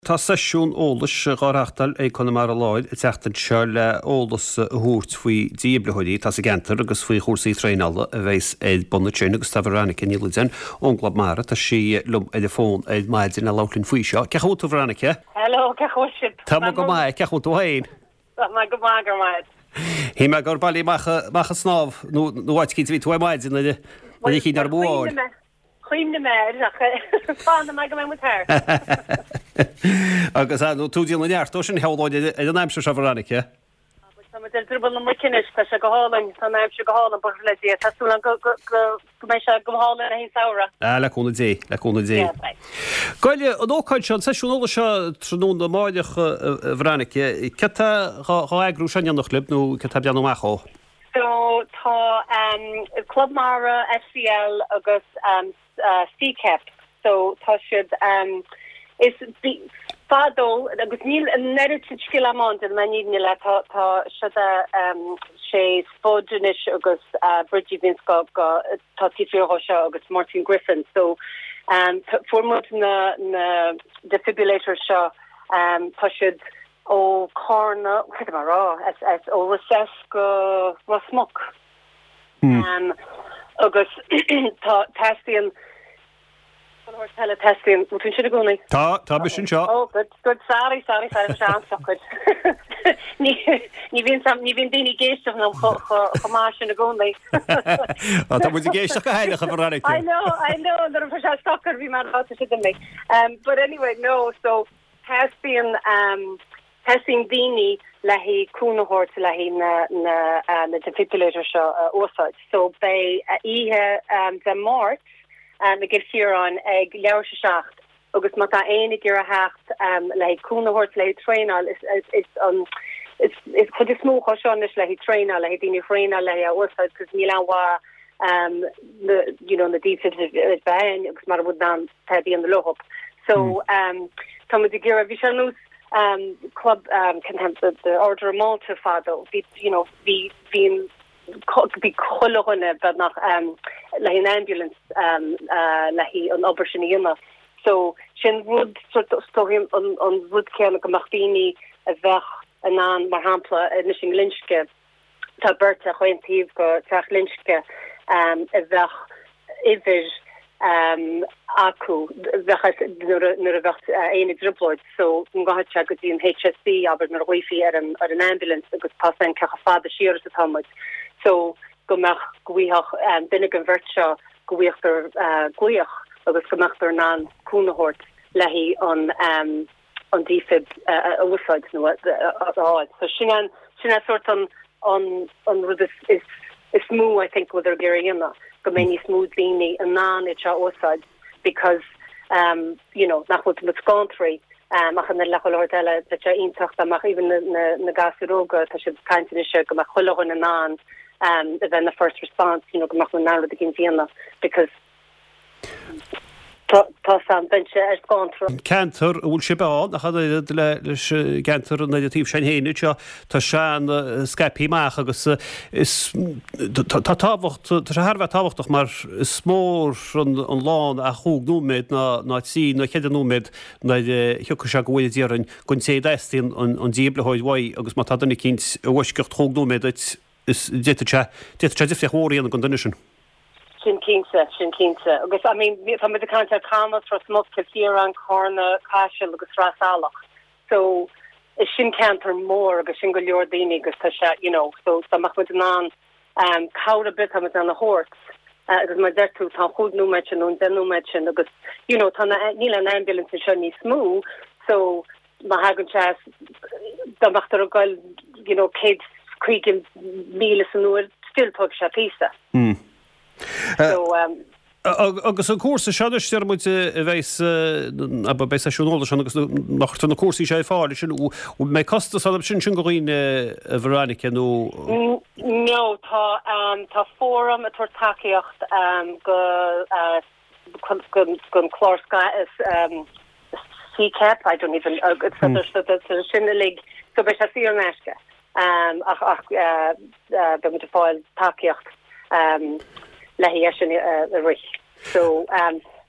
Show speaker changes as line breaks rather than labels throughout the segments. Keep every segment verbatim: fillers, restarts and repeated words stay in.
Tá sesiún ólas gáreachtal é chuna mar láid i teachtain seo le ólas thuirt faoi díoblathúí tá sa gentar agus faoi chósaí tréála a bheits éid bonna tún agus tahrannic in Ilden ónglab mara tá si lum é fón éid maidin na lálinn faoi seo. Ceachú bhrannice?
Hello, ceachúisiid.
Tá go mai ceachú tú hain.
Tá go mágar maid.
Hí me gur bailí macha snáb nóhaid cí ví tú maidin na cí ar bháil.
Chuimne me fána me go mé mutar.
Agus tú díal neart sin heáid an aimim se bhrannice?
dribal na cinnis tá se go hálainn tá aim se go hála bo le tasúla go mé se go hála a hín saora.
leúna dé leúna dé. Gaile an óáid se seisiúla se tróna máideach bhrannice ce agrú sean nach club nó ce bean amachá.
So tá um, Club Mara F C L agus um, uh, C C E P. So tá siad um, is fadó agus níl neidir skill amount in maní le tá tá siada um, sé spódinis agus uh, Bridgie Vinska go tá tífio hoisha agus Martin Griffin. So um, formut na na defibrillator seo um, tá siad ó corna mar rá as as ó recess go rasmok um agus tá testing or tele testing what should go ni
tá tá bisin seo
oh good good sorry sorry sorry chance so good ni ni vin sam ni vin dini geist of no cho cho mar na go ni
tá mu geist go heile bhrannic.
I know I know there was a soccer vi man out to me um but anyway no so testing um Testing dini lehi kunahort lehi na na uh, na defibrillator sho uh, osad. So bei uh, ihe um, the March um, me gif here on eg leusche schacht. Agus mata einig gira hacht um, lehi kunahort lehi trainal is is it's um it's it's could you smoke or shon lehi trainal lehi dini trainal lehi osad because Milan wa um the you know the defensive is behind because mara would down teddy in the low up. So um Tom de gira vishanus Um, club um, can have the, the order of Malta fado. Be you know be being be cholohone, but not um like an ambulance um uh like an operation. So shin would sort of so him on on would can go Martini a vech an an marhampla in Mission Lynchke ta Berta Quentiv go Tach Lynchke um a vech ivish um aku vechas nur vech einig dribloid so go check go in H S C aber nur wifi er an an ambulance agus passen ka fada sheer at hamid so go mach goach um binnigen virtual goachter uh goach agus goachter nan kunahort lehi on um on defib uh outside no uh so shinan shinan sort on on on with this is is smooth I think with their gearing go many smooth beanie and non it's outside because um you know nach wat met country um ach na lacholordella that ja intacht da mach even na na gasiroga ta should kind of show go mach hologon and non um then the first response you know go mach na the ginfiana because tá sam bench as contra
Cantor ul sibá nach le gentar an negatív sein héine tá sean skepi maach agus is tá táhacht tá harfa táhachtach mar smór an lán a chuúg nóméid na na sí na chead nóméid na hiú se goidirn gon sé destin an díblehoid wai agus má tadanna kins bhuiiscecht chuúg nóméid is dé difte hóí an gon duine.
Shin Kingsa, Shin Kingsa. Because I mean, some of the contact comments for smoke here on corner, cashel, because rasalach. So Shin Canter more, because Shingle Yordini, because you know, so some of the non um cow a bit on the horse. Because my death to Tom Hood no mention, no then no mention, because you know, Tana Nila an ambulance is shiny smooth. So Mahagan Chas, the Master girl, you know, kids creaking meal and still talk Shapisa.
Mm.
So um
agus an cuasa seidir mu a bheits beisiúla sin agus nach na cuasaí sé fáil sin ú mé costa sin sin goíine a bhránice nó
No tá tá fóm a tuairtaíocht go gon chlórsca is C C E P I don't even sinna lig go be sí an eisce ach ach go mit fáil takeíocht um lehi uh, rich. So um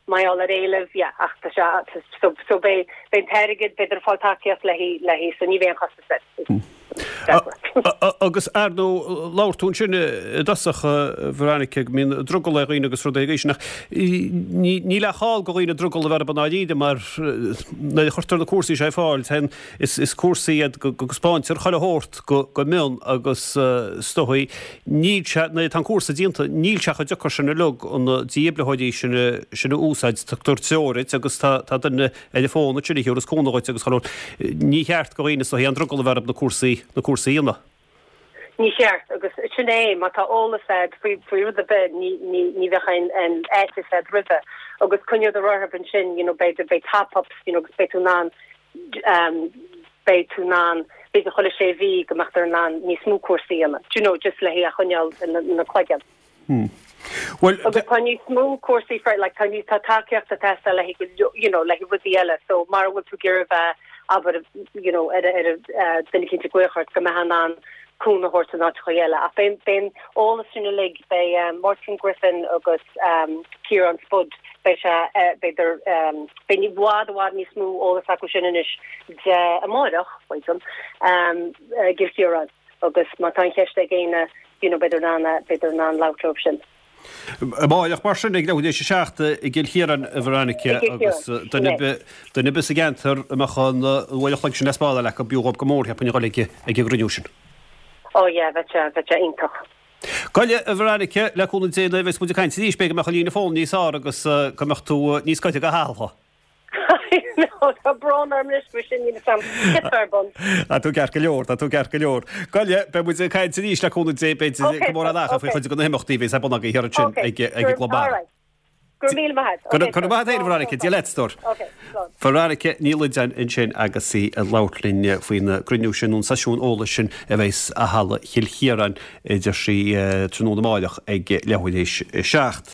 mai all réileh ja ach so so bei ben perigid beidir fátakias lehi lehi so ní bhéon chasta set.
Agus ardó láirtún sinne dasacha bhránice mín drogol le roioine agus rudéisnach ní le cháil go roioine drogol le banálíide mar na chuirtar na cuasaí sé fáil ten is is cuasaíad go Spáintear choile hórt go go mún agus stohaí níl na tan cuasa dínta níl secha deachar sinna lug an díoblaáidí sinna sinna úsáid tuirteóid agus tá duna telefónna sinna hiúras cónaáid agus chaló ní cheart go roioine so hí an drogol le na cuasaí na cuasaína.
Ní séart agus sinné má tá óla fed fri fri the bed ní ní ní bhechain an éis fed rive agus cunne de roihabn sin you know bei de bei tap-ups you know gus bei tú ná um bei tú ná bei cholle sé ví gemacht er ná ní smú cuasaína you know just le hí a chuneal na chláigean.
Hmm. Well,
can you small coursey for like can you take after test like you know like with the ella so Mara would to give a aber you know at a uh delicate gwechart come hanan kuna horse not choyela a ben ben all the sooner leg by um Martin Griffin agus um Kieran Spud by uh by their um ben you wad wad ni smooth all the sakushinish de amoidach wait um um gives you run agus matan cheste again you know better than that better than loud option.
Máach mar sin ag leéis sé seachta i gil chéan a bhránice agus den nibbe a gentar amachchan bhfuileach sin nespála le go bíúg go mór heappa gáige ag grúisisin.
Ó ja bheit bheit intach.
Gaile a bhránice leúna dé le bheits muidir caiint níos beige meach lína fón níos á agus goach tú níos caiite go háalha. A tú cear go leor a tú cear go leor. Gaile be mu caiint níos leúna dé be mór a chu chuid go himachtíhí sa buna hir sin ag globál. Chubáid bhránice dí letór. Bhránice nílaid in sin agus sí a láirlíne faoine gruniú sin ún saisiún óla sin a bheits a hala chiilchéaran idir sí tróna máileach ag lehuiéis seacht.